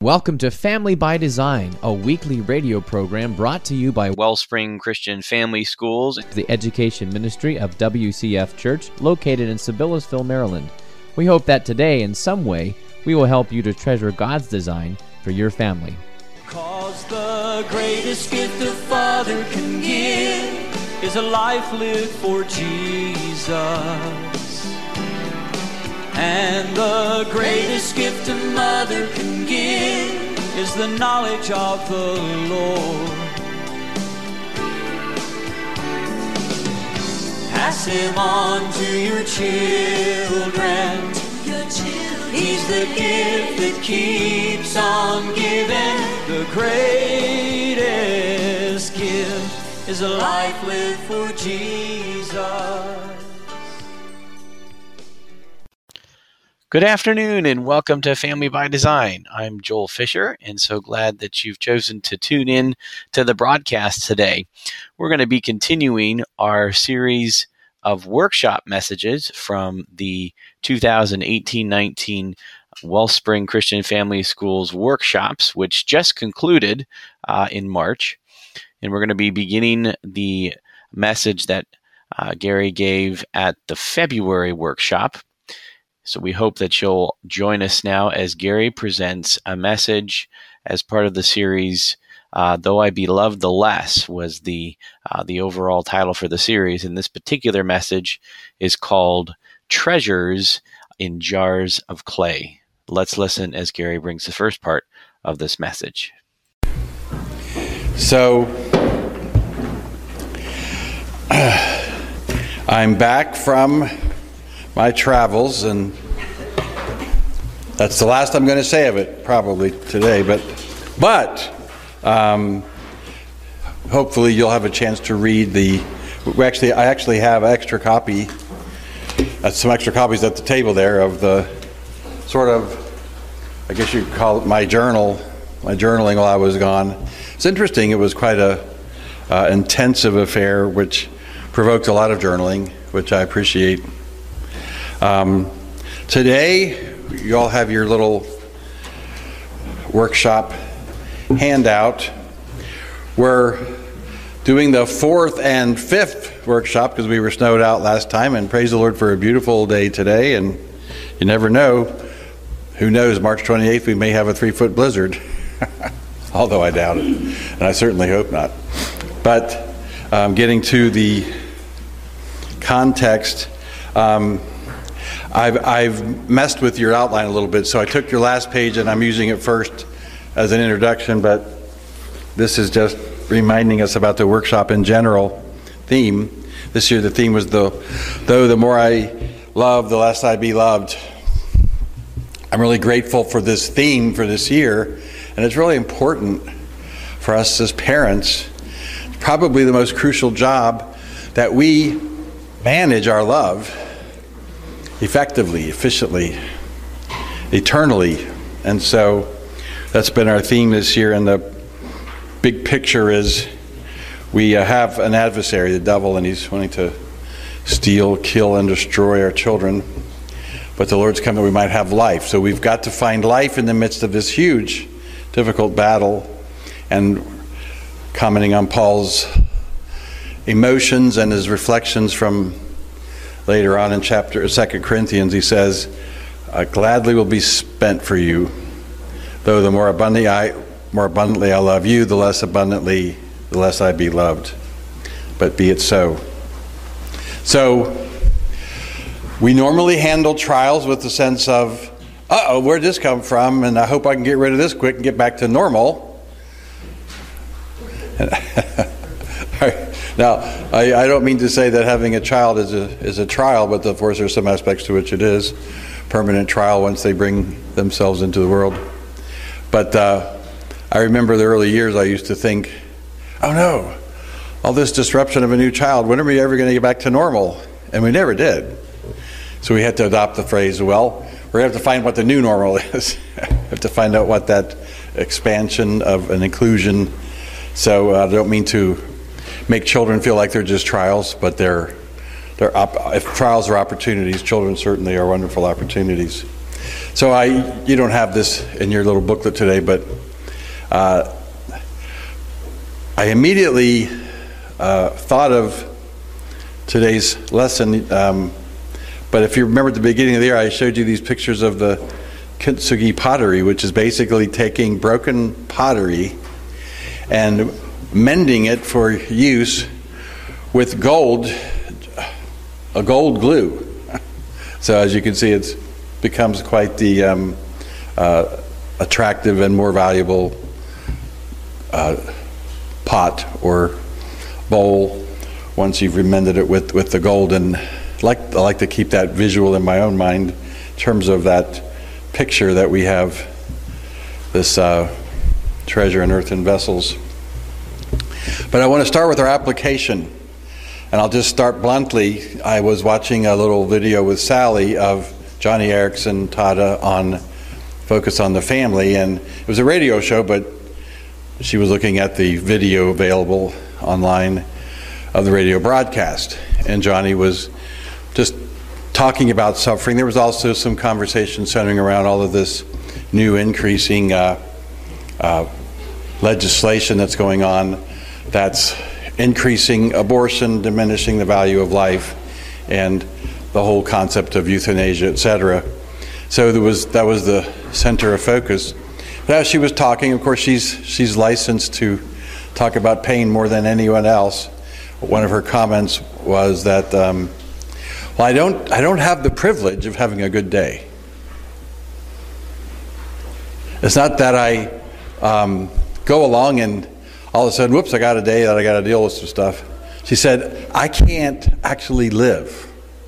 Welcome to Family by Design, a weekly radio program brought to you by Wellspring Christian Family Schools, the education ministry of WCF Church, located in Sibyllesville, Maryland. We hope that today, in some way, we will help you to treasure God's design for your family. 'Cause the greatest gift a father can give is a life lived for Jesus. And the greatest gift a mother can give is the knowledge of the Lord. Pass him on to your children. He's the gift that keeps on giving. The greatest gift is a life lived for Jesus. Good afternoon and welcome to Family by Design. I'm Joel Fisher and so glad that you've chosen to tune in to the broadcast today. We're going to be continuing our series of workshop messages from the 2018-19 Wellspring Christian Family Schools workshops, which just concluded in March. And we're going to be beginning the message that Gary gave at the February workshop. So we hope that you'll join us now as Gary presents a message as part of the series. Though I Be Loved the Less was the overall title for the series. And this particular message is called Treasures in Jars of Clay. Let's listen as Gary brings the first part of this message. So, I'm back from my travels, and that's the last I'm going to say of it probably today, but hopefully you'll have a chance to read I actually have some extra copies at the table there of the sort of, I guess you'd call it my journaling while I was gone. It's interesting. It was quite a intensive affair, which provoked a lot of journaling, which I appreciate. Today, you all have your little workshop handout. We're doing the fourth and fifth workshop because we were snowed out last time, and praise the Lord for a beautiful day today. And you never know, who knows, March 28th we may have a 3-foot blizzard, although I doubt it, and I certainly hope not. But getting to the context, I've messed with your outline a little bit, so I took your last page and I'm using it first as an introduction, but this is just reminding us about the workshop in general theme. This year the theme was though the more I love, the less I be loved. I'm really grateful for this theme for this year, and it's really important for us as parents. It's probably the most crucial job that we manage our love effectively, efficiently, eternally. And so that's been our theme this year. And the big picture is we have an adversary, the devil, and he's wanting to steal, kill, and destroy our children. But the Lord's come that we might have life. So we've got to find life in the midst of this huge, difficult battle. And commenting on Paul's emotions and his reflections from later on in chapter 2 Corinthians, he says, "I gladly will be spent for you, though the more abundantly I love you, the less I be loved. But be it so." So we normally handle trials with the sense of, where'd this come from? And I hope I can get rid of this quick and get back to normal. Now, I don't mean to say that having a child is a trial, but of course there's some aspects to which it is. Permanent trial once they bring themselves into the world. But I remember the early years I used to think, oh no, all this disruption of a new child, when are we ever going to get back to normal? And we never did. So we had to adopt the phrase, well, we're going to have to find what the new normal is. We have to find out what that expansion of an inclusion. So I don't mean to make children feel like they're just trials, but if trials are opportunities, children certainly are wonderful opportunities. So you don't have this in your little booklet today, but I immediately thought of today's lesson. But if you remember at the beginning of the year, I showed you these pictures of the kintsugi pottery, which is basically taking broken pottery and mending it for use with gold, a gold glue. So as you can see, it becomes quite the attractive and more valuable pot or bowl once you've remended it with the gold. And I like to keep that visual in my own mind in terms of that picture that we have, this treasure in earthen vessels. But I want to start with our application. And I'll just start bluntly. I was watching a little video with Sally of Johnny Erickson Tada on Focus on the Family. And it was a radio show, but she was looking at the video available online of the radio broadcast. And Johnny was just talking about suffering. There was also some conversation centering around all of this new increasing legislation that's going on that's increasing abortion, diminishing the value of life, and the whole concept of euthanasia, etc. So that was the center of focus. But as she was talking, of course, she's licensed to talk about pain more than anyone else. One of her comments was that, well, I don't have the privilege of having a good day. It's not that I go along and all of a sudden, whoops, I got a day that I got to deal with some stuff. She said, I can't actually live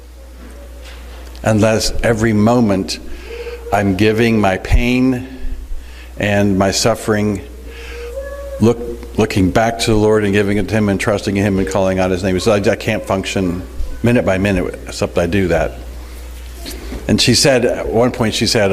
unless every moment I'm giving my pain and my suffering, looking back to the Lord and giving it to Him and trusting in Him and calling out His name. So I can't function minute by minute except I do that. And she said, at one point she said,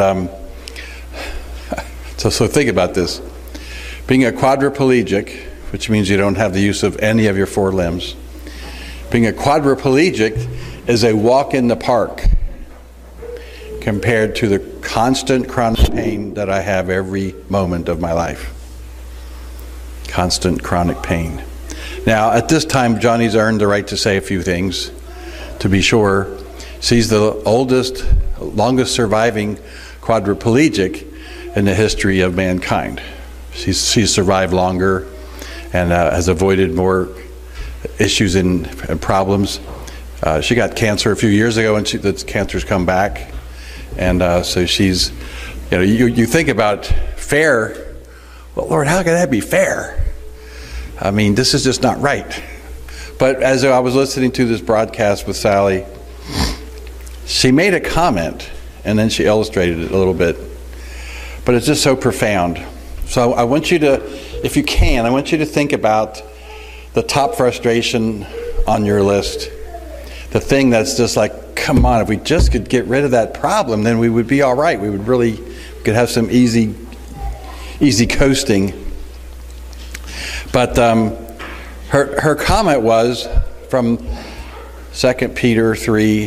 so think about this. Being a quadriplegic, which means you don't have the use of any of your four limbs. Being a quadriplegic is a walk in the park compared to the constant chronic pain that I have every moment of my life. Constant chronic pain. Now, at this time, Johnny's earned the right to say a few things. To be sure, she's the oldest, longest surviving quadriplegic in the history of mankind. She's survived longer and has avoided more issues and problems. She got cancer a few years ago, and the cancer's come back. And so she's, you think about fair. Well, Lord, how can that be fair? I mean, this is just not right. But as I was listening to this broadcast with Sally, she made a comment, and then she illustrated it a little bit. But it's just so profound. So I want you to, if you can, I want you to think about the top frustration on your list. The thing that's just like, come on, if we just could get rid of that problem, then we would be all right. We could have some easy coasting. But her comment was from 2 Peter 3,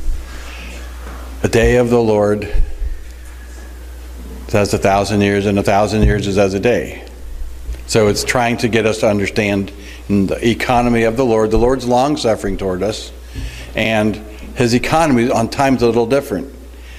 a day of the Lord is as 1,000 years, and 1,000 years is as a day. So it's trying to get us to understand the economy of the Lord's long-suffering toward us, and His economy on time's a little different.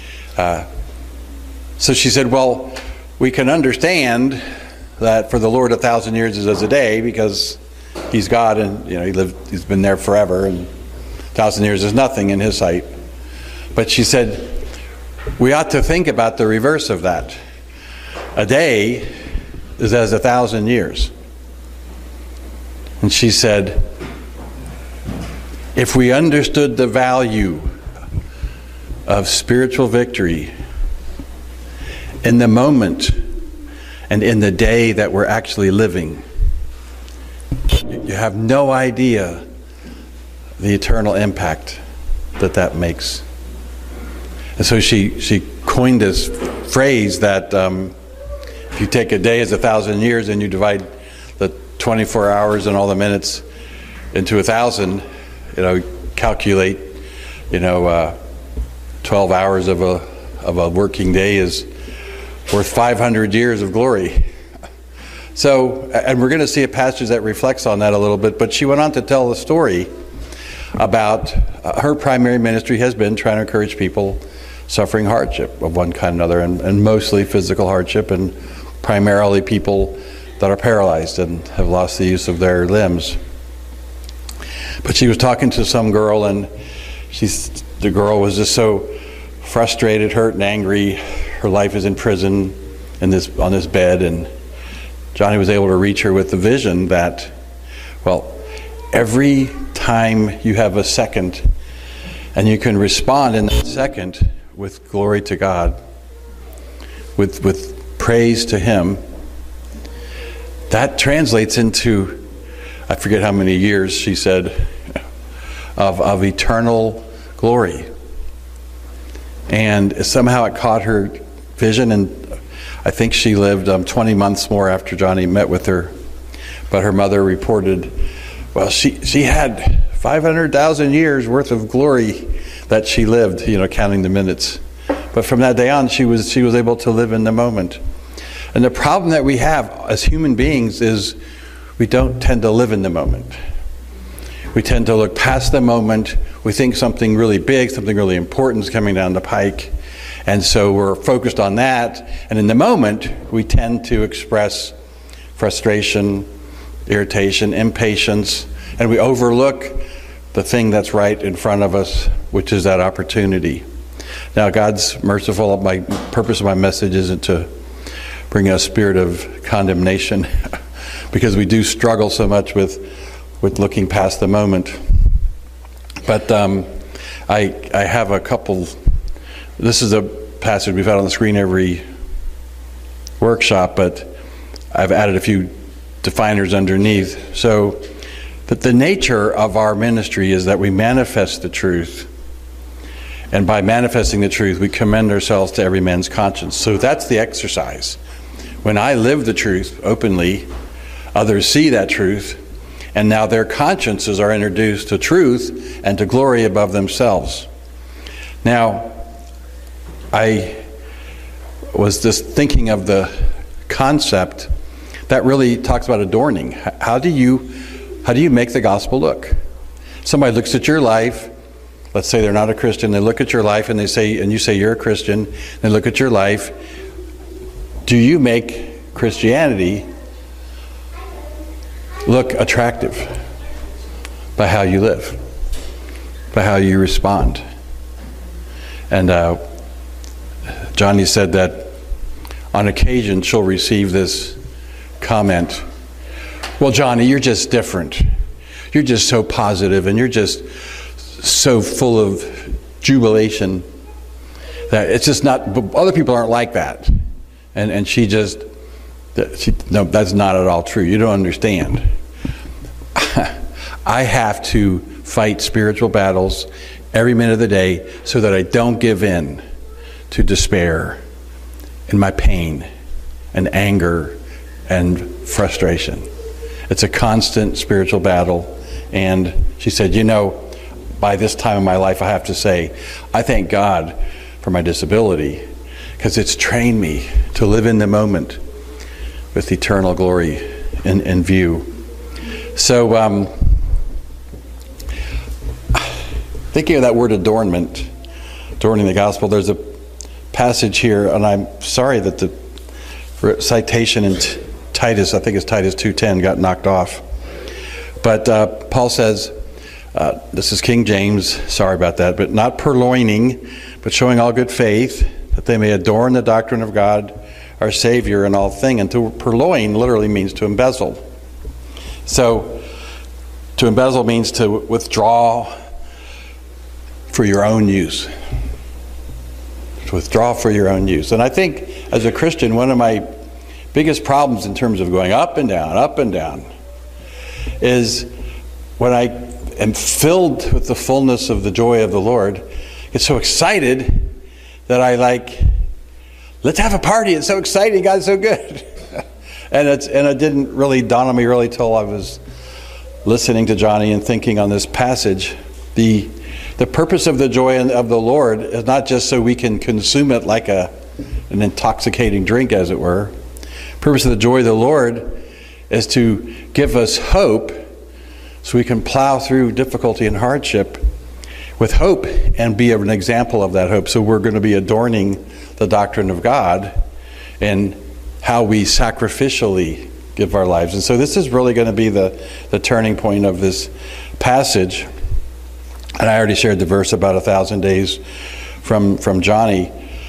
So she said, well, we can understand that for the Lord 1,000 years is as a day because He's God and He's been there forever, and 1,000 years is nothing in His sight. But she said, we ought to think about the reverse of that. A day is as 1,000 years. And she said, if we understood the value of spiritual victory in the moment and in the day that we're actually living, you have no idea the eternal impact that makes. And so she coined this phrase that if you take a day as 1,000 years and you divide the 24 hours and all the minutes into 1,000, calculate 12 hours of of a working day is worth 500 years of glory. So, and we're going to see a passage that reflects on that a little bit, but she went on to tell the story about her primary ministry has been trying to encourage people suffering hardship of one kind or another, and mostly physical hardship, and primarily people that are paralyzed and have lost the use of their limbs. But she was talking to some girl, and the girl was just so frustrated, hurt, and angry. Her life is in prison on this bed, and Johnny was able to reach her with the vision that, well, every time you have a second and you can respond in that second with glory to God, with praise to Him, that translates into, I forget how many years she said, of eternal glory. And somehow it caught her vision, and I think she lived 20 months more after Johnny met with her. But her mother reported, well, she had 500,000 years worth of glory that she lived, counting the minutes. But from that day on, she was able to live in the moment. And the problem that we have as human beings is we don't tend to live in the moment. We tend to look past the moment. We think something really big, something really important is coming down the pike. And so we're focused on that. And in the moment, we tend to express frustration, irritation, impatience, and we overlook the thing that's right in front of us, which is that opportunity. Now, God's merciful. My purpose of my message isn't to bring a spirit of condemnation, because we do struggle so much with looking past the moment. But I have a couple. This is a passage we've had on the screen every workshop, but I've added a few definers underneath. So that the nature of our ministry is that we manifest the truth. And by manifesting the truth, we commend ourselves to every man's conscience. So that's the exercise. When I live the truth openly, others see that truth, and now their consciences are introduced to truth and to glory above themselves. Now, I was just thinking of the concept that really talks about adorning. How do you make the gospel look? Somebody looks at your life. Let's say they're not a Christian. They look at your life and you say you're a Christian. They look at your life. Do you make Christianity look attractive by how you live, by how you respond? And Johnny said that on occasion she'll receive this comment, well, Johnny, you're just different. You're just so positive, and you're just so full of jubilation that it's just not, other people aren't like that. And no, that's not at all true. You don't understand. I have to fight spiritual battles every minute of the day so that I don't give in to despair and my pain and anger and frustration. It's a constant spiritual battle. And she said, by this time in my life, I have to say, I thank God for my disability, because it's trained me to live in the moment with eternal glory in view. So, thinking of that word adornment, adorning the gospel, there's a passage here, and I'm sorry that the citation in Titus, I think it's Titus 2:10, got knocked off. But Paul says, this is King James, sorry about that, but not purloining, but showing all good faith, that they may adorn the doctrine of God, our Savior, in all thing. And to purloin literally means to embezzle. So, to embezzle means to withdraw for your own use. To withdraw for your own use. And I think, as a Christian, one of my biggest problems in terms of going up and down, is when I am filled with the fullness of the joy of the Lord, get so excited that I let's have a party. It's so exciting. God's so good. and it didn't really dawn on me really till I was listening to Johnny and thinking on this passage. The The purpose of the joy of the Lord is not just so we can consume it like an intoxicating drink, as it were. The purpose of the joy of the Lord is to give us hope so we can plow through difficulty and hardship with hope and be an example of that hope. So we're going to be adorning the doctrine of God and how we sacrificially give our lives. And so this is really going to be the turning point of this passage. And I already shared the verse about 1,000 days from Johnny,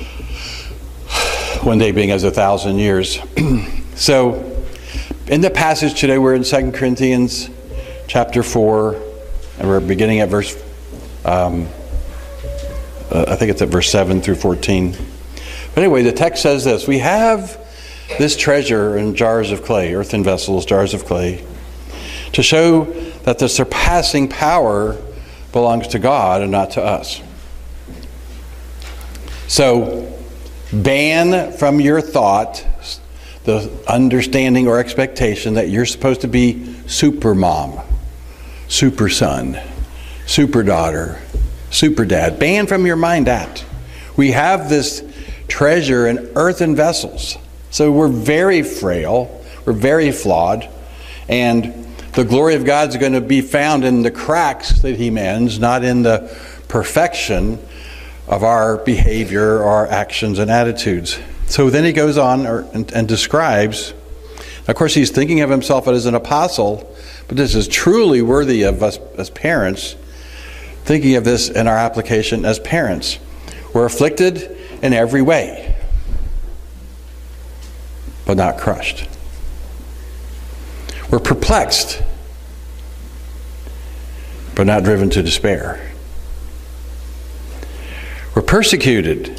one day being as 1,000 years. So in the passage today, we're in 2 Corinthians chapter 4, and we're beginning at verse, I think it's at verse 7 through 14. But anyway, the text says this: we have this treasure in jars of clay, earthen vessels, jars of clay, to show that the surpassing power belongs to God and not to us. So, ban from your thought the understanding or expectation that you're supposed to be super mom, super son, super daughter, super dad. Ban from your mind that. We have this treasure in earthen vessels. So we're very frail, we're very flawed, and the glory of God's going to be found in the cracks that He mends, not in the perfection of our behavior, our actions and attitudes. So then he goes on and describes, of course he's thinking of himself as an apostle, but this is truly worthy of us as parents, thinking of this in our application as parents. We're afflicted in every way, but not crushed. We're perplexed, but not driven to despair. We're persecuted,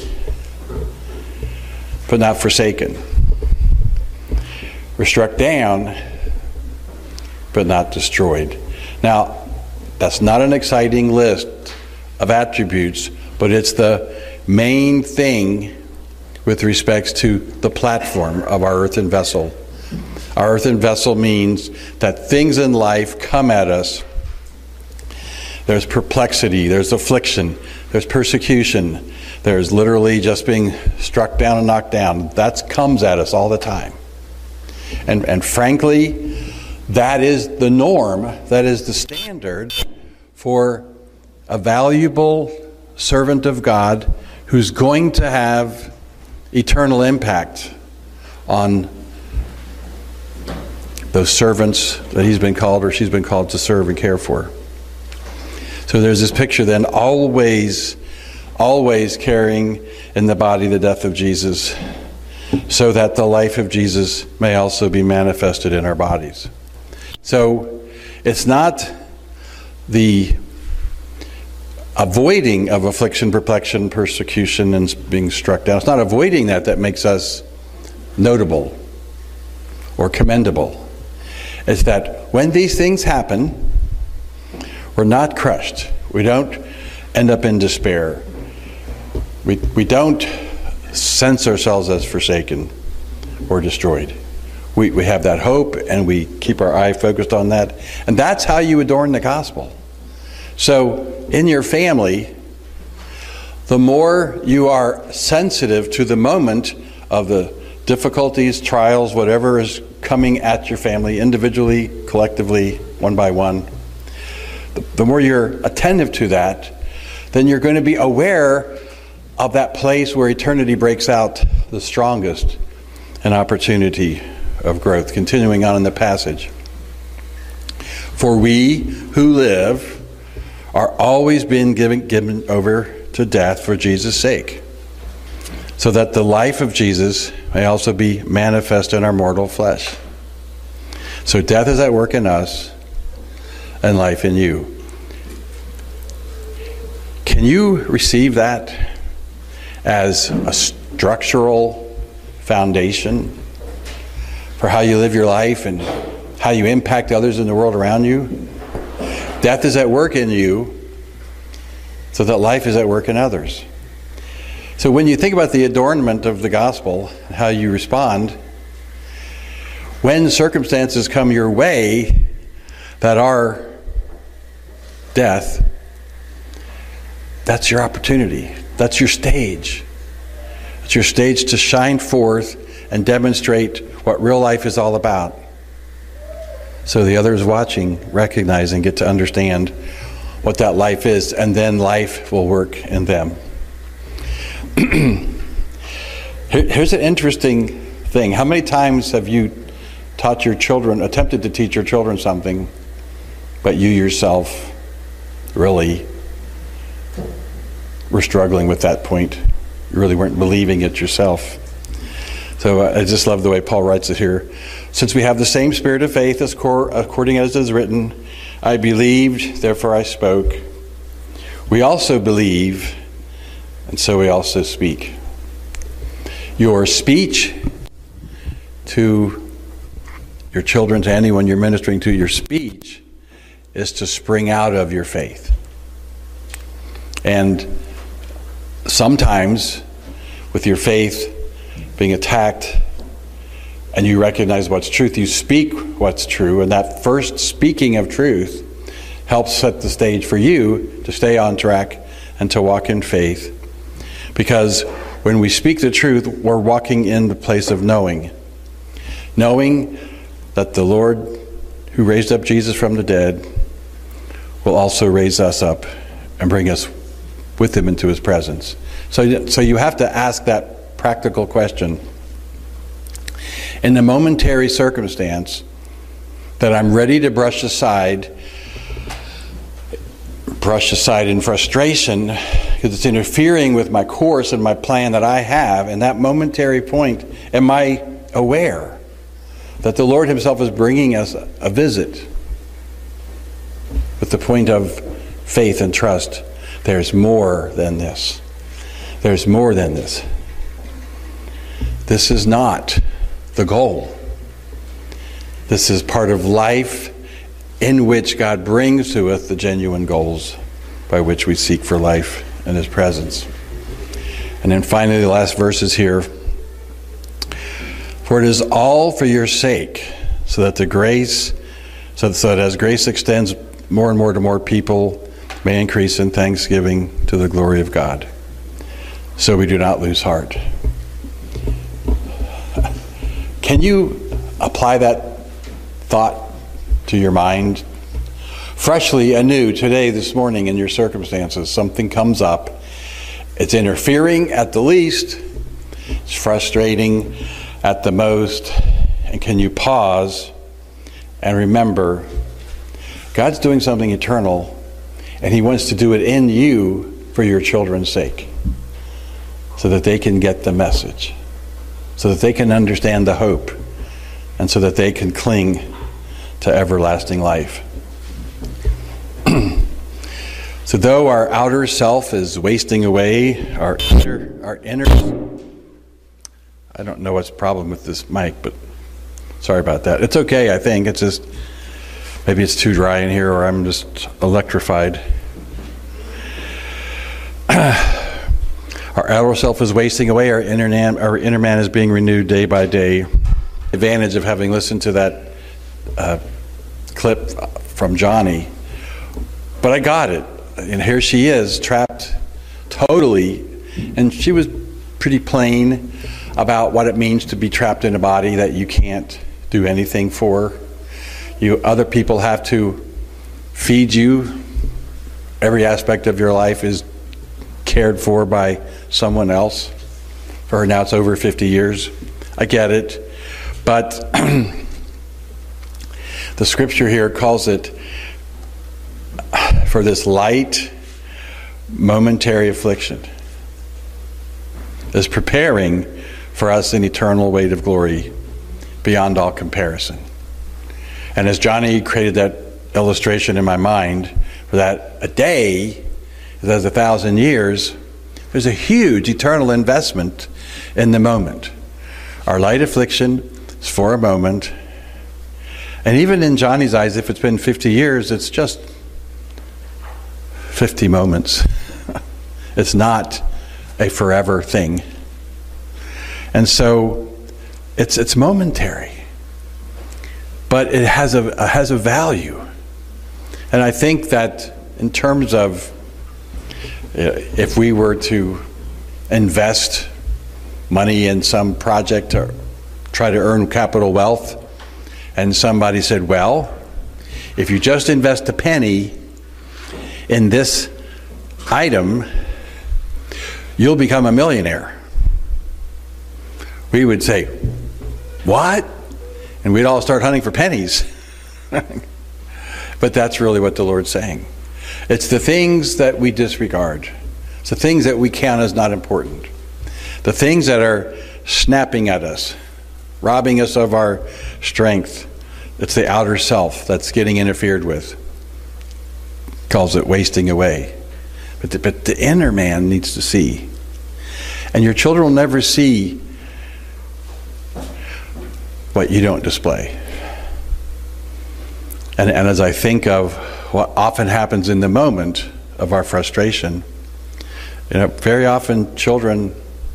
but not forsaken. We're struck down, but not destroyed. Now, that's not an exciting list of attributes, but it's the main thing with respects to the platform of our earthen vessel. Our earthen vessel means that things in life come at us. There's perplexity, there's affliction, there's persecution, there's literally just being struck down and knocked down. That comes at us all the time. And frankly, that is the norm, that is the standard for a valuable servant of God who's going to have eternal impact on those servants that he's been called or she's been called to serve and care for. So there's this picture then, always carrying in the body the death of Jesus, so that the life of Jesus may also be manifested in our bodies. So it's not the avoiding of affliction, perplexion, persecution, and being struck down. It's not avoiding that makes us notable or commendable. It's that when these things happen, we're not crushed. We don't end up in despair. We don't sense ourselves as forsaken or destroyed. We have that hope, and we keep our eye focused on that. And that's how you adorn the gospel. So in your family, the more you are sensitive to the moment of the difficulties, trials, whatever is coming at your family, individually, collectively, one by one, the more you're attentive to that, then you're going to be aware of that place where eternity breaks out the strongest, an opportunity of growth. Continuing on in the passage. For we who live are always being given over to death for Jesus' sake, so that the life of Jesus may also be manifest in our mortal flesh. So death is at work in us, and life in you. Can you receive that as a structural foundation for how you live your life and how you impact others in the world around you? Death is at work in you, so that life is at work in others. So when you think about the adornment of the gospel, how you respond, when circumstances come your way that are death, that's your opportunity. That's your stage. It's your stage to shine forth and demonstrate what real life is all about. So the others watching recognize and get to understand what that life is, and then life will work in them. Here's an interesting thing. How many times have you attempted to teach your children something, but you yourself really were struggling with that point? You really weren't believing it yourself. So I just love the way Paul writes it here. Since we have the same spirit of faith, according as it is written, I believed, therefore I spoke. We also believe, and so we also speak. Your speech to your children, to anyone you're ministering to, your speech is to spring out of your faith. And sometimes with your faith being attacked and you recognize what's truth, you speak what's true, and that first speaking of truth helps set the stage for you to stay on track and to walk in faith. Because when we speak the truth, we're walking in the place of knowing that the Lord who raised up Jesus from the dead will also raise us up and bring us with him into his presence. So you have to ask that practical question. In the momentary circumstance that I'm ready to brush aside in frustration because it's interfering with my course and my plan that I have, in that momentary point, am I aware that the Lord himself is bringing us a visit with the point of faith and trust? There's more than this. There's more than this. This is not the goal. This is part of life in which God brings to us the genuine goals by which we seek for life in his presence. And then finally, the last verses here. For it is all for your sake, so that as grace extends more and more to more people, may increase in thanksgiving to the glory of God. So we do not lose heart. Can you apply that thought to your mind? Freshly anew today, this morning, in your circumstances, something comes up. It's interfering at the least. It's frustrating at the most. And can you pause and remember, God's doing something eternal, and he wants to do it in you for your children's sake, so that they can get the message, so that they can understand the hope, and so that they can cling to everlasting life. So though our outer self is wasting away, our inner, I don't know what's the problem with this mic, but sorry about that. It's okay, I think. It's just, maybe it's too dry in here, or I'm just electrified. Our outer self is wasting away, our inner man is being renewed day by day. Advantage of having listened to that clip from Johnny. But I got it. And here she is, trapped totally. And she was pretty plain about what it means to be trapped in a body that you can't do anything for. Other people have to feed you. Every aspect of your life is cared for by someone else. For her now it's over 50 years. I get it. But the scripture here calls it, for this light, momentary affliction is preparing for us an eternal weight of glory beyond all comparison. And as Johnny created that illustration in my mind, for that a day is as 1,000 years, there's a huge eternal investment in the moment. Our light affliction is for a moment. And even in Johnny's eyes, if it's been 50 years, it's just 50 moments. It's not a forever thing. And so it's momentary. But it has a value. And I think that in terms of If we were to invest money in some project to try to earn capital wealth, and somebody said, well, if you just invest a penny in this item, you'll become a millionaire. We would say, what? And we'd all start hunting for pennies. But that's really what the Lord's saying. It's the things that we disregard. It's the things that we count as not important. The things that are snapping at us, robbing us of our strength. It's the outer self that's getting interfered with. Calls it wasting away. But the inner man needs to see. And your children will never see what you don't display. And as I think of what often happens in the moment of our frustration, very often children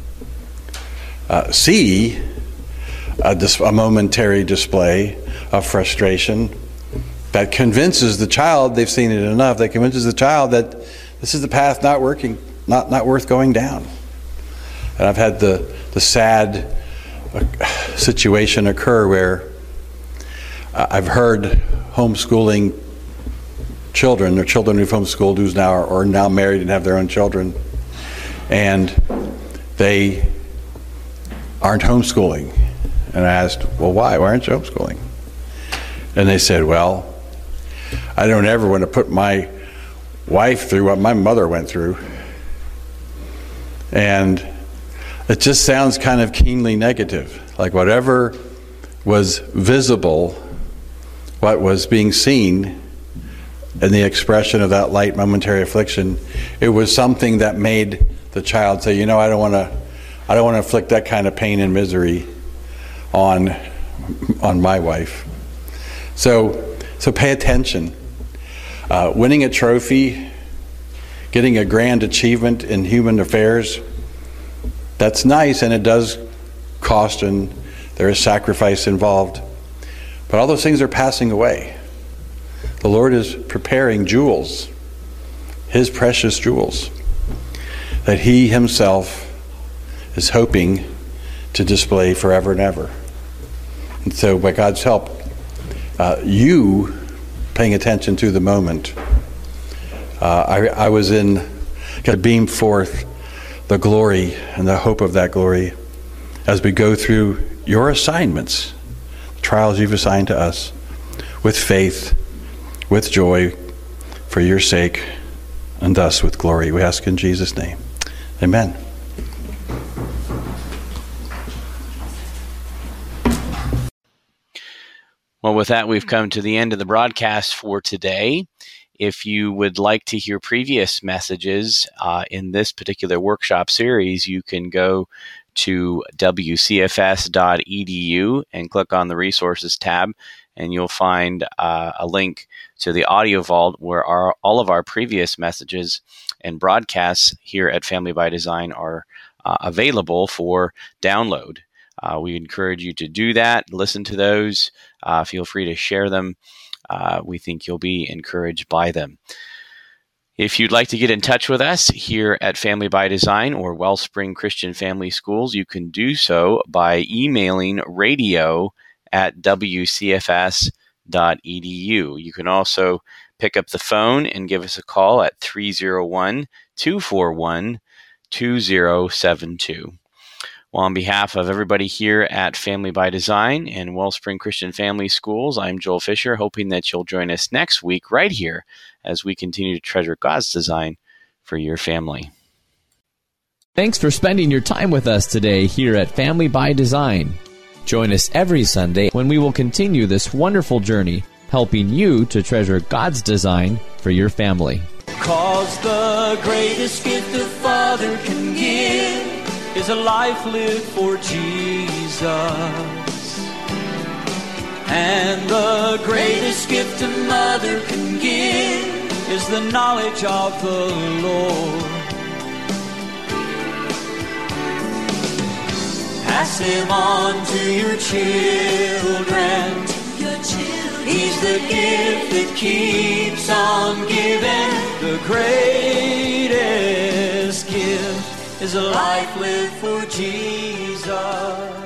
see a momentary display of frustration that convinces the child, they've seen it enough, that convinces the child that this is the path not working, not worth going down. And I've had the sad situation occur where I've heard homeschooling children, or children who've homeschooled who's now are now married and have their own children, and they aren't homeschooling. And I asked, well, why? Why aren't you homeschooling? And they said, well, I don't ever want to put my wife through what my mother went through. And it just sounds kind of keenly negative. Like whatever was visible, what was being seen in the expression of that light momentary affliction, it was something that made the child say, I don't want to inflict that kind of pain and misery on my wife. So pay attention. Winning a trophy, getting a grand achievement in human affairs, that's nice, and it does cost, and there is sacrifice involved. But all those things are passing away. The Lord is preparing jewels, His precious jewels, that He Himself is hoping to display forever and ever. And so by God's help, you paying attention to the moment, I was to beam forth the glory and the hope of that glory as we go through your assignments, trials you've assigned to us, with faith, with joy, for your sake, and thus with glory. We ask in Jesus' name. Amen. Well, with that, we've come to the end of the broadcast for today. If you would like to hear previous messages in this particular workshop series, you can go to wcfs.edu and click on the Resources tab, and you'll find a link to the Audio Vault where all of our previous messages and broadcasts here at Family by Design are available for download. We encourage you to do that, listen to those, feel free to share them. We think you'll be encouraged by them. If you'd like to get in touch with us here at Family by Design or Wellspring Christian Family Schools, you can do so by emailing radio@wcfs.edu. You can also pick up the phone and give us a call at 301-241-2072. Well, on behalf of everybody here at Family by Design and Wellspring Christian Family Schools, I'm Joel Fisher, hoping that you'll join us next week right here as we continue to treasure God's design for your family. Thanks for spending your time with us today here at Family by Design. Join us every Sunday when we will continue this wonderful journey, helping you to treasure God's design for your family. 'Cause the greatest gift a father can give is a life lived for Jesus. And the greatest gift a mother can give is the knowledge of the Lord. Pass Him on to your children. He's the gift that keeps on giving, the greatest is a life lived for Jesus.